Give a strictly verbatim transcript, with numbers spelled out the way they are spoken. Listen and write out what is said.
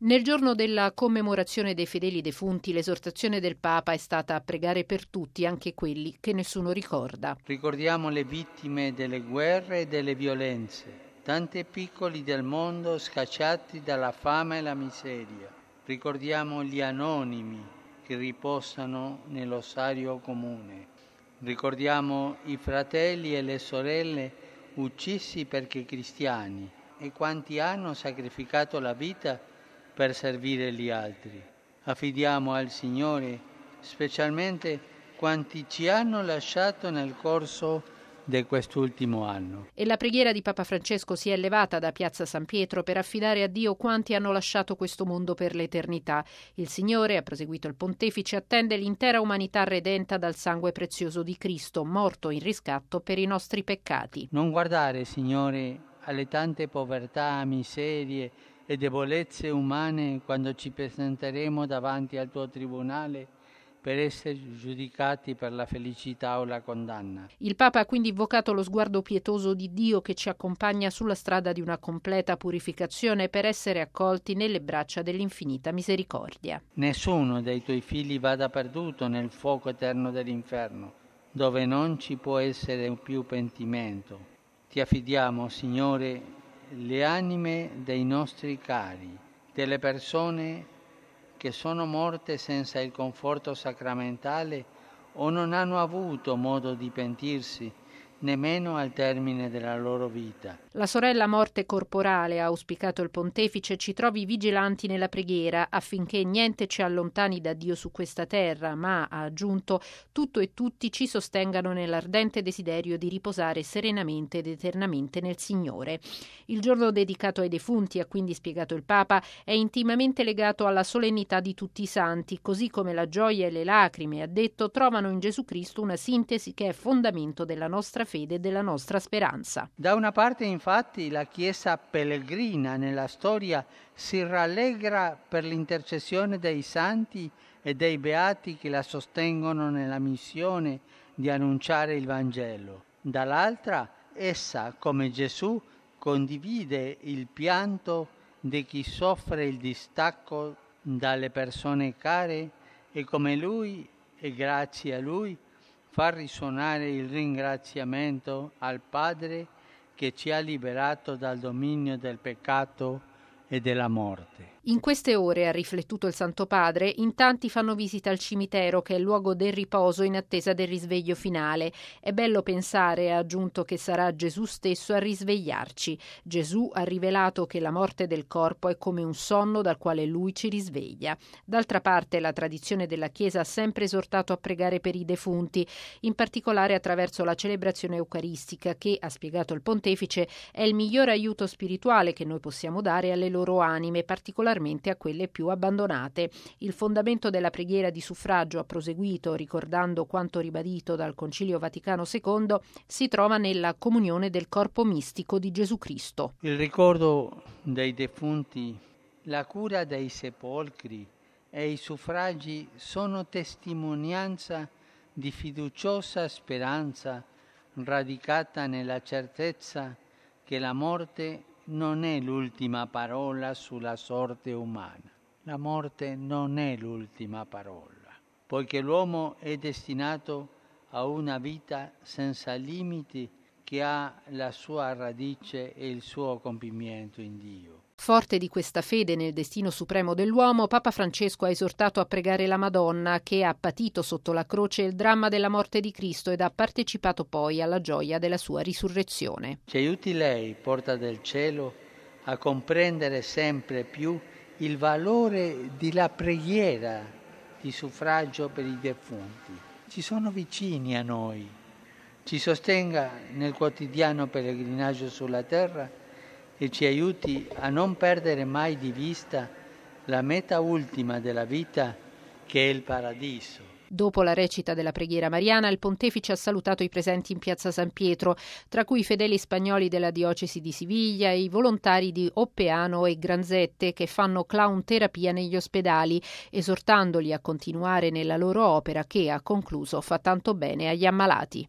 Nel giorno della commemorazione dei fedeli defunti, l'esortazione del Papa è stata a pregare per tutti, anche quelli che nessuno ricorda. Ricordiamo le vittime delle guerre e delle violenze, tanti piccoli del mondo scacciati dalla fame e la miseria. Ricordiamo gli anonimi che riposano nell'ossario comune. Ricordiamo i fratelli e le sorelle uccisi perché cristiani e quanti hanno sacrificato la vita per servire gli altri. Affidiamo al Signore specialmente quanti ci hanno lasciato nel corso di quest'ultimo anno. E la preghiera di Papa Francesco si è elevata da Piazza San Pietro per affidare a Dio quanti hanno lasciato questo mondo per l'eternità. Il Signore, ha proseguito il pontefice, attende l'intera umanità redenta dal sangue prezioso di Cristo, morto in riscatto per i nostri peccati. Non guardare, Signore, alle tante povertà, miserie e debolezze umane quando ci presenteremo davanti al tuo tribunale per essere giudicati per la felicità o la condanna. Il Papa ha quindi invocato lo sguardo pietoso di Dio che ci accompagna sulla strada di una completa purificazione per essere accolti nelle braccia dell'infinita misericordia. Nessuno dei tuoi figli vada perduto nel fuoco eterno dell'inferno, dove non ci può essere più pentimento. Ti affidiamo, Signore, le anime dei nostri cari, delle persone che sono morte senza il conforto sacramentale o non hanno avuto modo di pentirsi nemmeno al termine della loro vita. La sorella morte corporale, ha auspicato il pontefice, ci trovi vigilanti nella preghiera affinché niente ci allontani da Dio su questa terra, ma, ha aggiunto, tutto e tutti ci sostengano nell'ardente desiderio di riposare serenamente ed eternamente nel Signore. Il giorno dedicato ai defunti, ha quindi spiegato il Papa, è intimamente legato alla solennità di tutti i santi, così come la gioia e le lacrime, ha detto, trovano in Gesù Cristo una sintesi che è fondamento della nostra fede e della nostra speranza. Da una parte, infatti, la Chiesa pellegrina nella storia si rallegra per l'intercessione dei santi e dei beati che la sostengono nella missione di annunciare il Vangelo. Dall'altra, essa, come Gesù, condivide il pianto di chi soffre il distacco dalle persone care e come Lui, e grazie a Lui, fa risuonare il ringraziamento al Padre che ci ha liberato dal dominio del peccato e della morte. In queste ore, ha riflettuto il Santo Padre, in tanti fanno visita al cimitero che è il luogo del riposo in attesa del risveglio finale. È bello pensare, ha aggiunto, che sarà Gesù stesso a risvegliarci. Gesù ha rivelato che la morte del corpo è come un sonno dal quale Lui ci risveglia. D'altra parte, la tradizione della Chiesa ha sempre esortato a pregare per i defunti, in particolare attraverso la celebrazione eucaristica che, ha spiegato il Pontefice, è il miglior aiuto spirituale che noi possiamo dare alle loro anime, particolarmente a quelle più abbandonate. Il fondamento della preghiera di suffragio, ha proseguito ricordando quanto ribadito dal Concilio Vaticano secondo, si trova nella comunione del corpo mistico di Gesù Cristo. Il ricordo dei defunti, la cura dei sepolcri e i suffragi sono testimonianza di fiduciosa speranza radicata nella certezza che la morte non è l'ultima parola sulla sorte umana. La morte non è l'ultima parola, poiché l'uomo è destinato a una vita senza limiti che ha la sua radice e il suo compimento in Dio. Forte di questa fede nel destino supremo dell'uomo, Papa Francesco ha esortato a pregare la Madonna, che ha patito sotto la croce il dramma della morte di Cristo ed ha partecipato poi alla gioia della sua risurrezione. Ci aiuti lei, porta del cielo, a comprendere sempre più il valore della preghiera di suffragio per i defunti. Ci sono vicini a noi, ci sostenga nel quotidiano pellegrinaggio sulla terra e ci aiuti a non perdere mai di vista la meta ultima della vita, che è il paradiso. Dopo la recita della preghiera mariana, il pontefice ha salutato i presenti in piazza San Pietro, tra cui i fedeli spagnoli della diocesi di Siviglia e i volontari di Oppeano e Granzette che fanno clown terapia negli ospedali, esortandoli a continuare nella loro opera che, ha concluso, fa tanto bene agli ammalati.